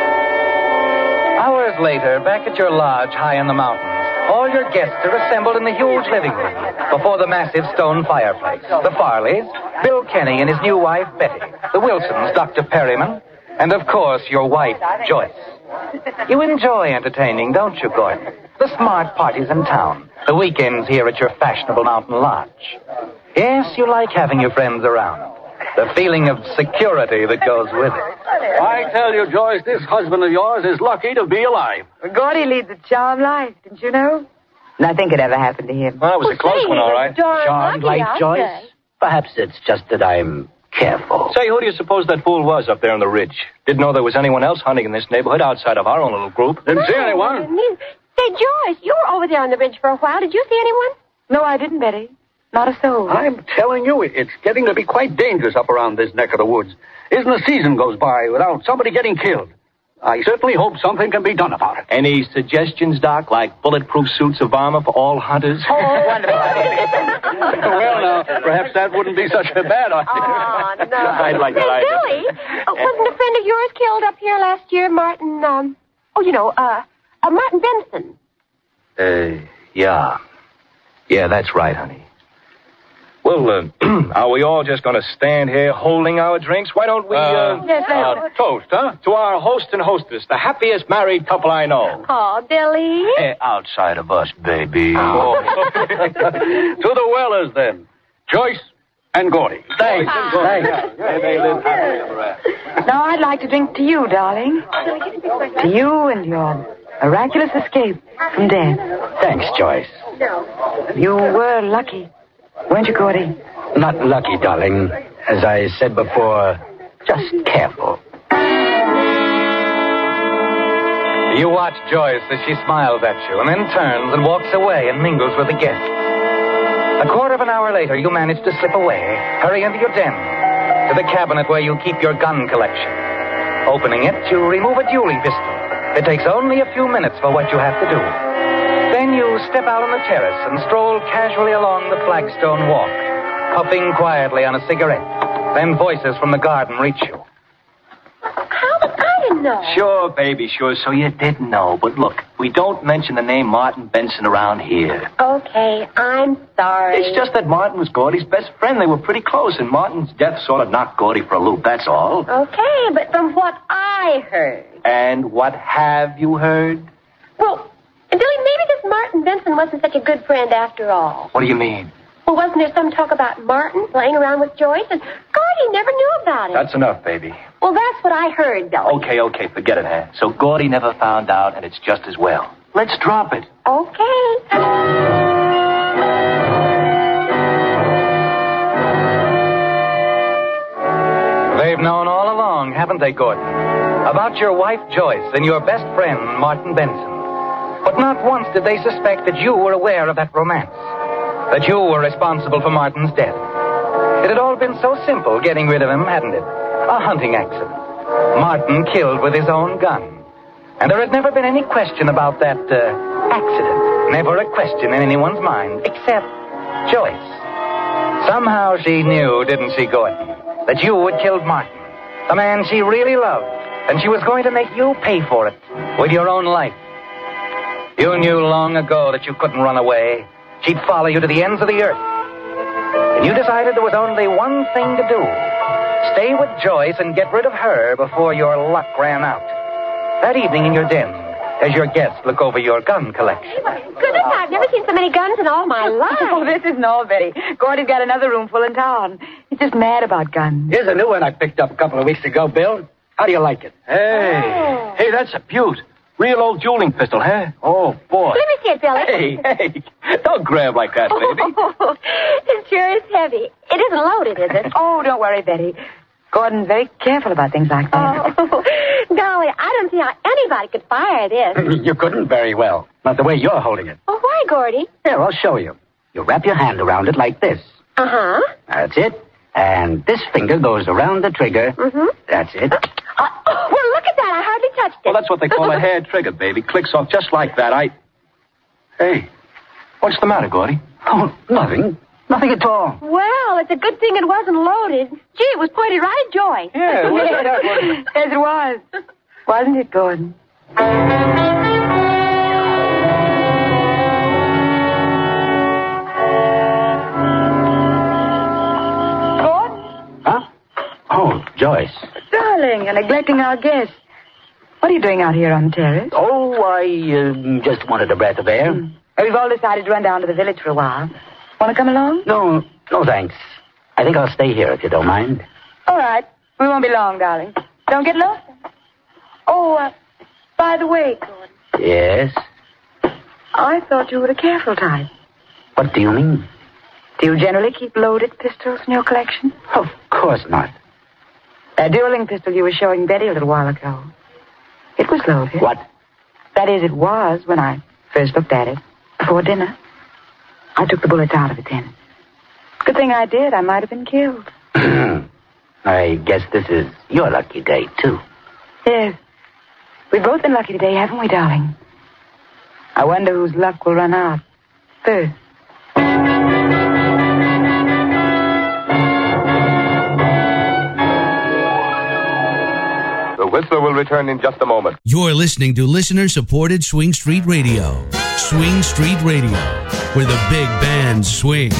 Hours later, back at your lodge high in the mountains, all your guests are assembled in the huge living room before the massive stone fireplace. The Farleys, Bill Kenny and his new wife, Betty, the Wilsons, Doctor Perryman, and, of course, your wife, Joyce. You enjoy entertaining, don't you, Gordon? The smart parties in town, the weekends here at your fashionable mountain lodge. Yes, you like having your friends around. The feeling of security that goes with it. I tell you, Joyce, this husband of yours is lucky to be alive. Gordy leads a charmed life, didn't you know? Nothing could ever happen to him. Well, it was well, a close say, one, all right. Charmed life, Joyce? Perhaps it's just that I'm careful. Say, who do you suppose that fool was up there on the ridge? Didn't know there was anyone else hunting in this neighborhood outside of our own little group. Didn't see anyone. Say, Joyce, you were over there on the ridge for a while. Did you see anyone? No, I didn't, Betty. Not a soul. I'm telling you, it's getting to be quite dangerous up around this neck of the woods. Isn't a season goes by without somebody getting killed. I certainly hope something can be done about it. Any suggestions, Doc, like bulletproof suits of armor for all hunters? Oh, wonderful. Well, now, perhaps that wouldn't be such a bad idea. Oh, no. I'd like Say, to like Billy, uh, wasn't a friend of yours killed up here last year, Martin, um, oh, you know, uh, uh Martin Benson? Uh, yeah. Yeah, that's right, honey. Well, uh, are we all just going to stand here holding our drinks? Why don't we, uh, Yes, uh, toast, huh? To our host and hostess, the happiest married couple I know. Oh, Billy. Eh, outside of us, baby. Oh. To the Wellers, then. Joyce and Gordy. Thanks. Thanks. Now I'd like to drink to you, darling. To you and your miraculous escape from death. Thanks, Joyce. You were lucky, weren't you, Gordy? Not lucky, darling. As I said before, just careful. You watch Joyce as she smiles at you and then turns and walks away and mingles with the guests. A quarter of an hour later, you manage to slip away, hurry into your den, to the cabinet where you keep your gun collection. Opening it, you remove a dueling pistol. It takes only a few minutes for what you have to do. Then you step out on the terrace and stroll casually along the flagstone walk, puffing quietly on a cigarette. Then voices from the garden reach you. How did I know? Sure, baby, sure. So you did know. But look, we don't mention the name Martin Benson around here. Okay, I'm sorry. It's just that Martin was Gordy's best friend. They were pretty close, and Martin's death sort of knocked Gordy for a loop, that's all. Okay, but from what I heard. And what have you heard? Well, Billy, maybe this Martin Benson wasn't such a good friend after all. What do you mean? Well, wasn't there some talk about Martin playing around with Joyce? And Gordy never knew about it. That's enough, baby. Well, that's what I heard, Billy. Okay, okay, forget it, huh? So Gordy never found out, and it's just as well. Let's drop it. Okay. They've known all along, haven't they, Gordon? About your wife, Joyce, and your best friend, Martin Benson. But not once did they suspect that you were aware of that romance, that you were responsible for Martin's death. It had all been so simple getting rid of him, hadn't it? A hunting accident. Martin killed with his own gun. And there had never been any question about that uh, accident. Never a question in anyone's mind, except Joyce. Somehow she knew, didn't she, Gordon, that you had killed Martin, the man she really loved, and she was going to make you pay for it with your own life. You knew long ago that you couldn't run away. She'd follow you to the ends of the earth. And you decided there was only one thing to do. Stay with Joyce and get rid of her before your luck ran out. That evening in your den, as your guests look over your gun collection. Goodness, I've never seen so many guns in all my life. Oh, this isn't all, Betty. Gordy's got another room full in town. He's just mad about guns. Here's a new one I picked up a couple of weeks ago, Bill. How do you like it? Hey, Oh. hey, that's a beaut. Real old dueling pistol, huh? Oh, boy. Let me see it, Billy. Hey, hey, don't grab like that, baby. Oh, it sure is heavy. It isn't loaded, is it? Oh, don't worry, Betty. Gordon's very careful about things like that. Oh, golly, I don't see how anybody could fire this. You couldn't very well. Not the way you're holding it. Oh, why, Gordy? Here, I'll show you. You wrap your hand around it like this. Uh-huh. That's it. And this finger goes around the trigger. Mm-hmm. That's it. Uh, oh, well, look at that. I hardly touched it. Well, that's what they call a hair trigger, baby. Clicks off just like that. I... Hey, what's the matter, Gordy? Oh, nothing. Nothing at all. Well, it's a good thing it wasn't loaded. Gee, it was pointed right at Joy. Yeah, it was. Yes, it was. Wasn't it, Gordon? Huh? Oh, Joyce. Darling, you're neglecting our guests. What are you doing out here on the terrace? Oh, I uh, just wanted a breath of air. Mm. We've all decided to run down to the village for a while. Want to come along? No, no thanks. I think I'll stay here if you don't mind. All right. We won't be long, darling. Don't get lost. Oh, uh, by the way, Gordon. Yes? I thought you were the careful type. What do you mean? Do you generally keep loaded pistols in your collection? Of course not. That dueling pistol you were showing Betty a little while ago. It was loaded. What? That is, it was when I first looked at it. Before dinner. I took the bullets out of it then. Good thing I did. I might have been killed. I guess this is your lucky day, too. Yes. We've both been lucky today, haven't we, darling? I wonder whose luck will run out first. The Whistler will return in just a moment. You're listening to listener-supported Swing Street Radio. Swing Street Radio, where the big bands swing.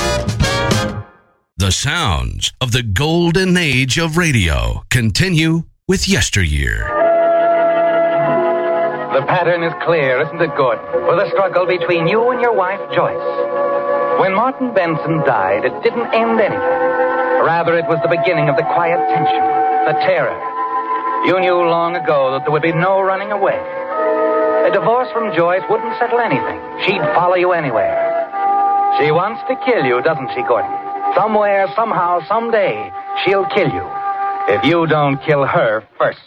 The sounds of the golden age of radio continue with Yesteryear. The pattern is clear, isn't it, Gordon? For the struggle between you and your wife, Joyce. When Martin Benson died, it didn't end anything. Rather, it was the beginning of the quiet tension, the terror. You knew long ago that there would be no running away. A divorce from Joyce wouldn't settle anything. She'd follow you anywhere. She wants to kill you, doesn't she, Gordon? Somewhere, somehow, someday, she'll kill you. If you don't kill her first.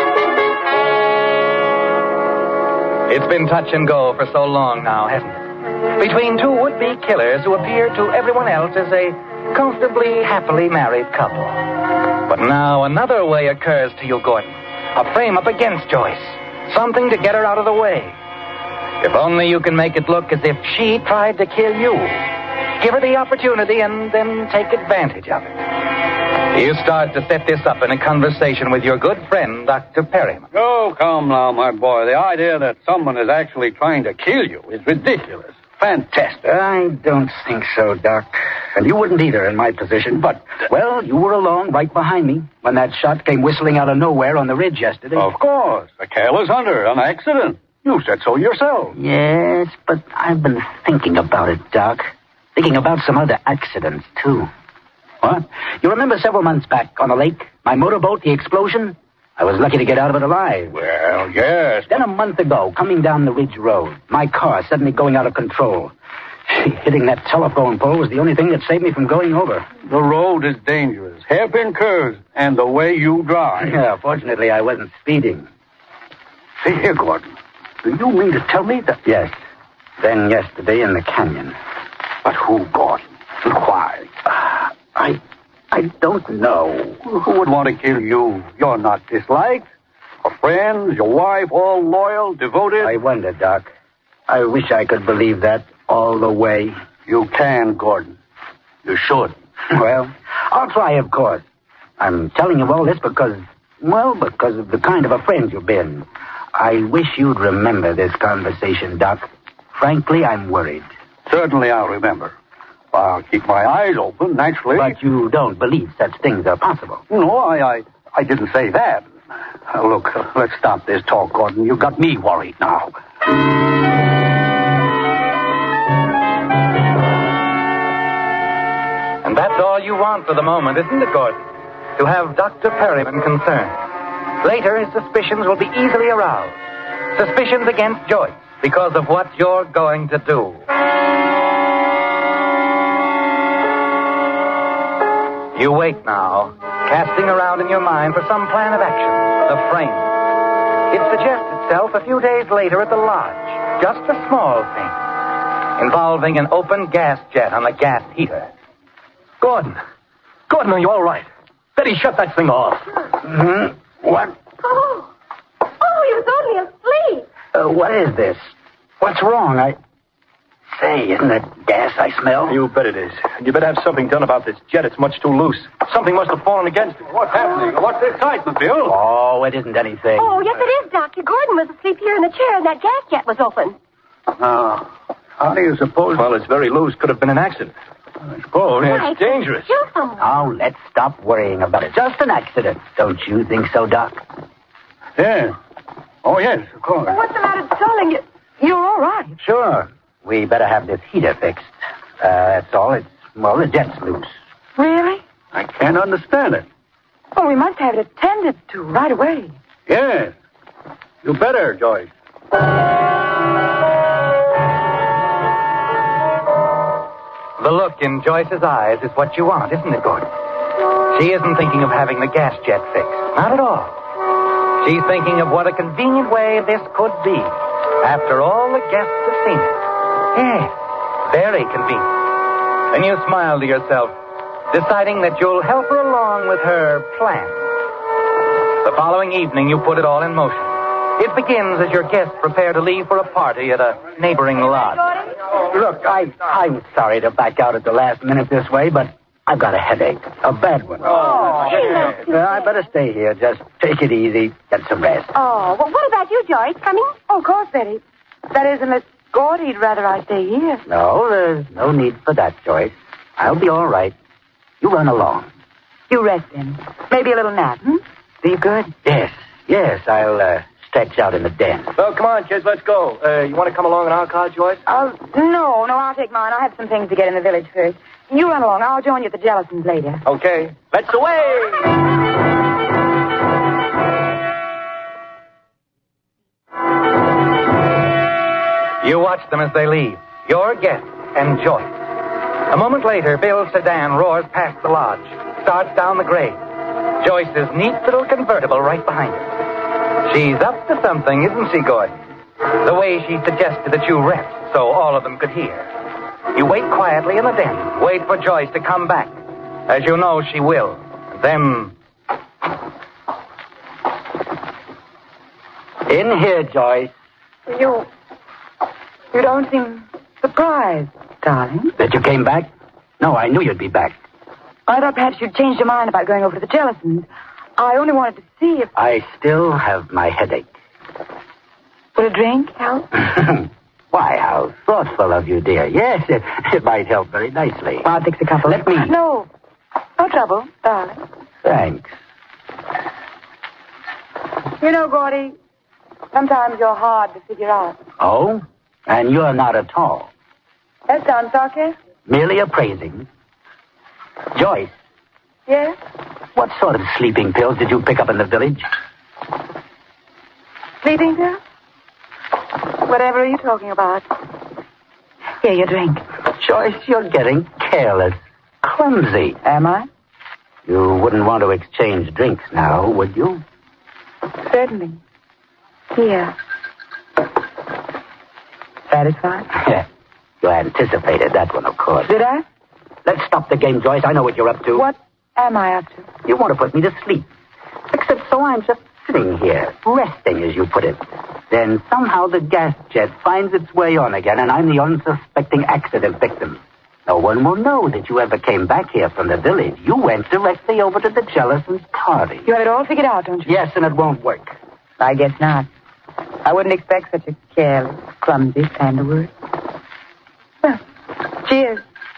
It's been touch and go for so long now, hasn't it? Between two would-be killers who appear to everyone else as a comfortably, happily married couple. But now another way occurs to you, Gordon. A frame up against Joyce. Something to get her out of the way. If only you can make it look as if she tried to kill you. Give her the opportunity and then take advantage of it. You start to set this up in a conversation with your good friend, Doctor Perryman. Oh, come now, my boy. The idea that someone is actually trying to kill you is ridiculous. Fantastic. I don't think so, Doc. And you wouldn't either in my position. But, well, you were along right behind me when that shot came whistling out of nowhere on the ridge yesterday. Of course. A careless hunter, an accident. You said so yourself. Yes, but I've been thinking about it, Doc. Thinking about some other accidents, too. What? You remember several months back on the lake? My motorboat, the explosion? I was lucky to get out of it alive. Well, yes. Then a month ago, coming down the Ridge Road, my car suddenly going out of control. Hitting that telephone pole was the only thing that saved me from going over. The road is dangerous. Hairpin curves, and the way you drive. Yeah, fortunately, I wasn't speeding. See here, Gordon. Do you mean to tell me that... Yes. Then yesterday in the canyon. But who, Gordon? And why? Uh, I... I don't know. Who would want to kill you? You're not disliked. Your friends, your wife, all loyal, devoted. I wonder, Doc. I wish I could believe that all the way. You can, Gordon. You should. Well, I'll try, of course. I'm telling you all this because, well, because of the kind of a friend you've been. I wish you'd remember this conversation, Doc. Frankly, I'm worried. Certainly I'll remember. I'll keep my eyes open, naturally. But you don't believe such things are possible. No, I I, I didn't say that. Uh, look, uh, let's stop this talk, Gordon. You got me worried now. And that's all you want for the moment, isn't it, Gordon? To have Doctor Perryman concerned. Later, his suspicions will be easily aroused. Suspicions against Joyce because of what you're going to do. You wait now, casting around in your mind for some plan of action. The frame. It suggests itself a few days later at the lodge. Just a small thing. Involving an open gas jet on a gas heater. Gordon. Gordon, are you all right? Betty, shut that thing off. Mm-hmm. What? Oh. Oh, he was only asleep. Uh, what is this? What's wrong? I... Say, isn't that gas I smell? You bet it is. And you better have something done about this jet. It's much too loose. Something must have fallen against it. What's happening? What's this excitement, Bill? Oh, it isn't anything. Oh, yes, it is, Doctor. Gordon was asleep here in the chair, and that gas jet was open. Oh. How do you suppose? Well, it's very loose. Could have been an accident. I suppose. Right. It's dangerous. Kill someone. Oh, let's stop worrying about it. Just an accident. Don't you think so, Doc? Yeah. Oh, yes, of course. Well, what's the matter, darling? You, you're all right. Sure. We better have this heater fixed. Uh, that's all. It's, well, the jet's loose. Really? I can't understand it. Well, we must have it attended to right away. Yes. You better, Joyce. The look in Joyce's eyes is what you want, isn't it, Gordon? She isn't thinking of having the gas jet fixed. Not at all. She's thinking of what a convenient way this could be after all the guests have seen it. Yes, very convenient. And you smile to yourself, deciding that you'll help her along with her plan. The following evening, you put it all in motion. It begins as your guests prepare to leave for a party at a neighboring lodge. Look, I, I'm sorry to back out at the last minute this way, but I've got a headache. A bad one. Oh, yeah. Well, I better stay here. Just take it easy. Get some rest. Oh, well, what about you, Joyce? Coming? Oh, of course, Betty. That is, unless Gordy'd rather I stay here. No, there's no need for that, Joyce. I'll be all right. You run along. You rest then. Maybe a little nap, hmm? Be good? Yes, yes, I'll uh, stretch out in the den. Well, come on, kids, let's go. Uh, you want to come along in our car, Joyce? Oh, no, no, I'll take mine. I have some things to get in the village first. You run along. I'll join you at the Jellisons later. Okay. Let's away! You watch them as they leave. Your guests and Joyce. A moment later, Bill's sedan roars past the lodge, starts down the grade. Joyce's neat little convertible right behind her. She's up to something, isn't she, Gordon? The way she suggested that you rest so all of them could hear. You wait quietly in the den. Wait for Joyce to come back, as you know she will. Then... In here, Joyce. You... You don't seem surprised, darling. That you came back? No, I knew you'd be back. I thought perhaps you'd changed your mind about going over to the Jellisons. I only wanted to see if... I still have my headache. Would a drink help? Why, how thoughtful of you, dear. Yes, it, it might help very nicely. Well, I'll fix a couple. Let me... No. No trouble, darling. Thanks. You know, Gordy, sometimes you're hard to figure out. Oh? And you're not at all. That sounds sarcastic. Merely appraising. Joyce, Yes? what sort of sleeping pills did you pick up in the village? Sleeping pills? Whatever are you talking about? Here, your drink. Joyce, you're getting careless. Clumsy. Am I? You wouldn't want to exchange drinks now, would you? Certainly. Here. Satisfied? Yeah. You anticipated that one, of course. Did I? Let's stop the game, Joyce. I know what you're up to. What am I up to? You want to put me to sleep. Except so I'm just sitting here, resting, as you put it. Then somehow the gas jet finds its way on again, and I'm the unsuspecting accident victim. No one will know that you ever came back here from the village. You went directly over to the Jellisons' party. You have it all figured out, don't you? Yes, and it won't work. I guess not. I wouldn't expect such a careless, clumsy kind of word. Well, cheers.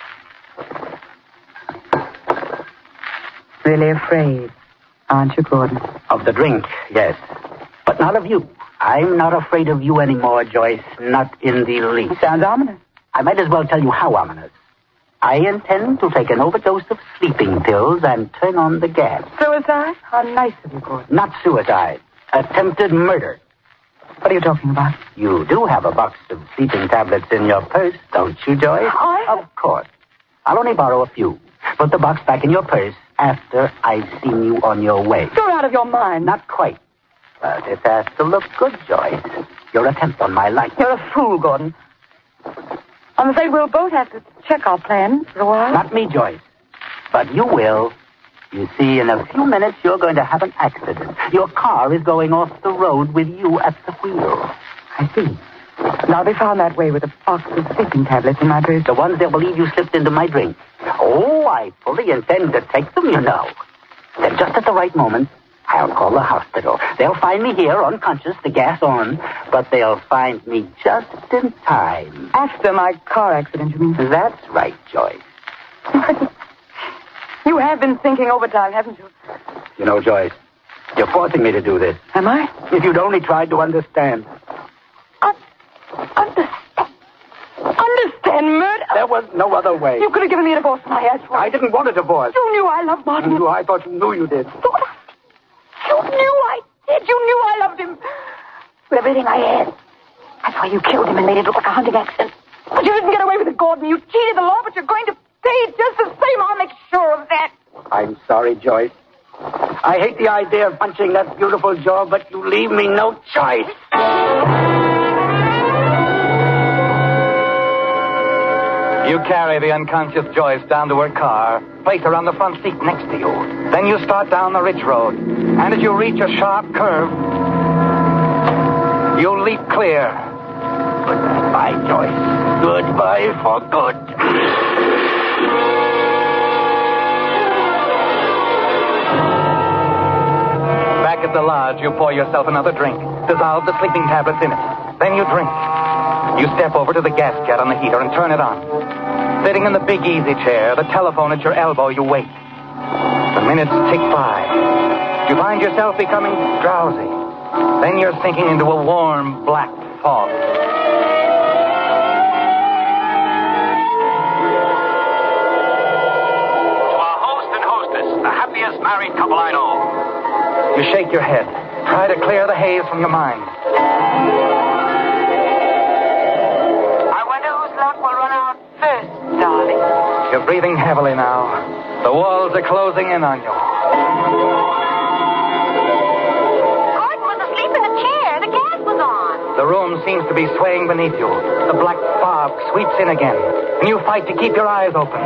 Really afraid, aren't you, Gordon? Of the drink, yes. But not of you. I'm not afraid of you anymore, Joyce. Not in the least. Sounds ominous. I might as well tell you how ominous. I intend to take an overdose of sleeping pills and turn on the gas. Suicide? How nice of you, Gordon. Not suicide. Attempted murder. What are you talking about? You do have a box of sleeping tablets in your purse, don't you, Joyce? I... Of course. I'll only borrow a few. Put the box back in your purse after I've seen you on your way. You're out of your mind. Not quite. But it has to look good, Joyce. Your attempt on my life. You're a fool, Gordon. I'm afraid we'll both have to check our plans for a while. Not me, Joyce. But you will. You see, in a few minutes, you're going to have an accident. Your car is going off the road with you at the wheel. I see. And I'll be found that way with a box of sleeping tablets in my purse. The ones they'll believe you slipped into my drink. Oh, I fully intend to take them, you know. Then just at the right moment, I'll call the hospital. They'll find me here, unconscious, the gas on, but they'll find me just in time. After my car accident, you mean? That's right, Joyce. You have been thinking overtime, haven't you? You know, Joyce, you're forcing me to do this. Am I? If you'd only tried to understand. Un- understand? Understand murder? There was no other way. You could have given me a divorce when I asked for it. I didn't want a divorce. You knew I loved Martin. You, I thought you knew you did. You knew I did. You knew I loved him. With everything I had. That's why you killed him and made it look like a hunting accident. But you didn't get away with it, Gordon. You cheated the law, but you're going to pay just the same. I'll make sure of that. I'm sorry, Joyce. I hate the idea of punching that beautiful jaw, but you leave me no choice. You carry the unconscious Joyce down to her car, place her on the front seat next to you. Then you start down the ridge road. And as you reach a sharp curve, you leap clear. Goodbye, Joyce. Goodbye for good. Back at the lodge, you pour yourself another drink, dissolve the sleeping tablets in it. Then you drink. You step over to the gas jet on the heater and turn it on. Sitting in the big easy chair, the telephone at your elbow, you wait. The minutes tick by. You find yourself becoming drowsy. Then you're sinking into a warm, black fog. To our host and hostess, the happiest married couple I know. You shake your head. Try to clear the haze from your mind. Darling. You're breathing heavily now. The walls are closing in on you. Gordon was asleep in the chair. The gas was on. The room seems to be swaying beneath you. The black fog sweeps in again, and you fight to keep your eyes open.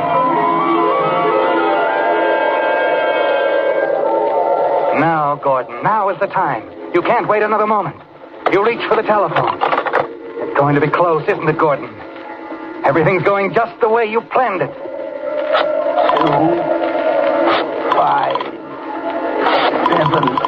Now, Gordon, now is the time. You can't wait another moment. You reach for the telephone. It's going to be close, isn't it, Gordon? Everything's going just the way you planned it. Two, five, seven.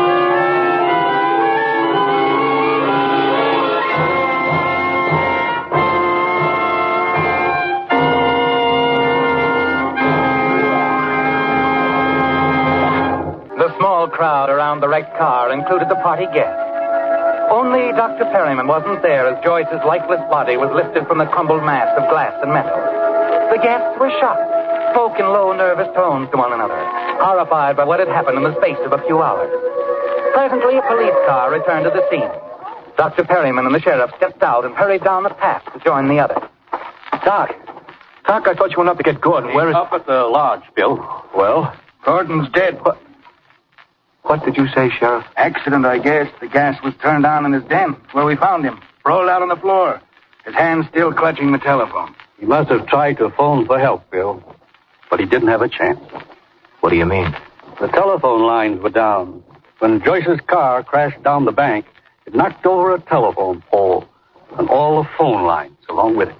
The small crowd around the wrecked car included the party guests. Only Doctor Perryman wasn't there as Joyce's lifeless body was lifted from the crumbled mass of glass and metal. The guests were shocked, spoke in low, nervous tones to one another, horrified by what had happened in the space of a few hours. Presently, a police car returned to the scene. Doctor Perryman and the sheriff stepped out and hurried down the path to join the others. Doc. Doc, I thought you went up to get Gordon. Where is... Up at the lodge, Bill. Well? Gordon's dead. What? What did you say, Sheriff? Accident, I guess. The gas was turned on in his den, where we found him, rolled out on the floor. His hand still clutching the telephone. He must have tried to phone for help, Bill. But he didn't have a chance. What do you mean? The telephone lines were down. When Joyce's car crashed down the bank, it knocked over a telephone pole and all the phone lines along with it.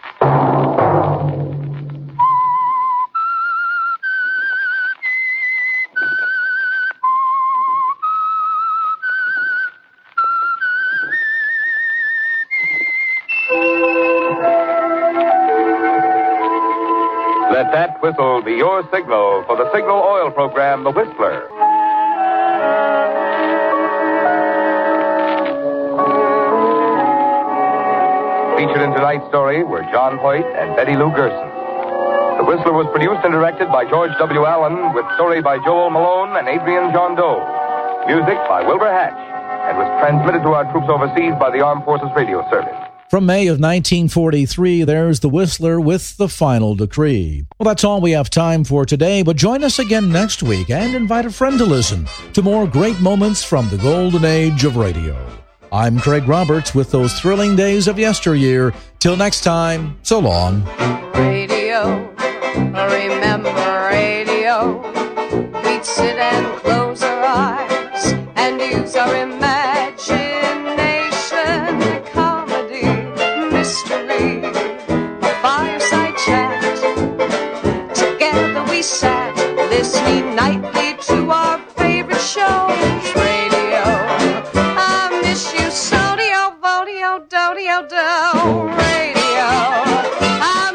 Let that whistle be your signal for the signal oil program, The Whistler. Featured in tonight's story were John Hoyt and Betty Lou Gerson. The Whistler was produced and directed by George W. Allen, with story by Joel Malone and Adrian John Doe. Music by Wilbur Hatch. and was transmitted to our troops overseas by the Armed Forces Radio Service. From May of nineteen forty-three, there's the Whistler with the final decree. Well, that's all we have time for today, but join us again next week and invite a friend to listen to more great moments from the golden age of radio. I'm Craig Roberts with those thrilling days of yesteryear. Till next time, so long. Radio, remember radio. We'd sit and close our eyes and use our imagination. Comedy, mystery, a fireside chat. Together we sat, listening nightly